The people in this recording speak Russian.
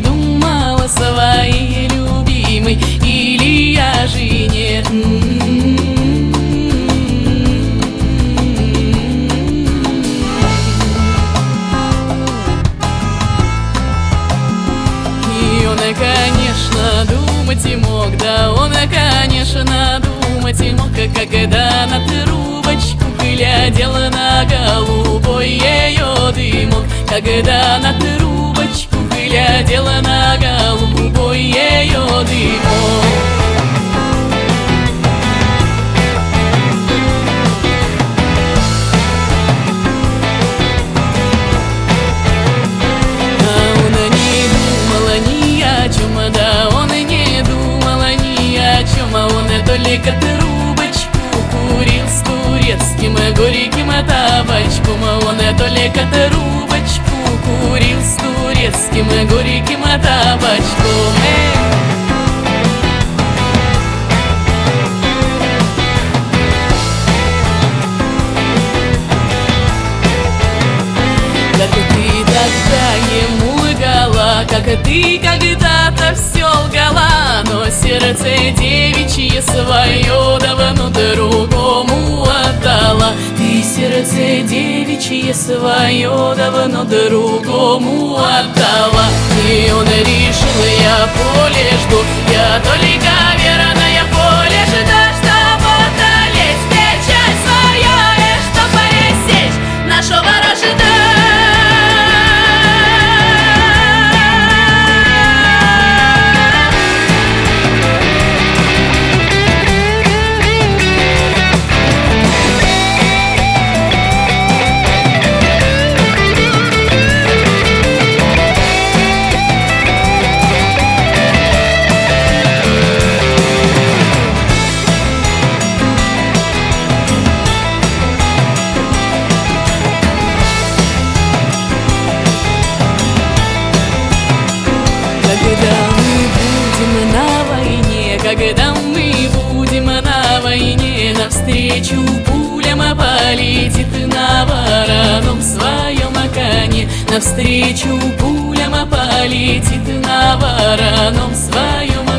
не думала своей любимой, или я же нет. И он, конечно, думать и мог, да он, конечно, думать и мог, когда на трубочку глядела на голубой ее дымок, когда на трубочку глядела на голубой ее дымок. А он только трубочку курил с турецким горьким табачком. А он только трубочку курил с турецким горьким табачком. Как ты тогда ему лгала, как ты когда-то все лгала, но сердце девичье свое давно другому отдала. Ты сердце девичье свое давно другому отдала. И он решил, я поле жду, я только верная поле жду, чтоб одолеть печаль свою, и чтоб пресечь нашего вражда. Когда мы будем на войне, навстречу пулям полетит на вороном своем коне. Навстречу пулям полетит на вороном своем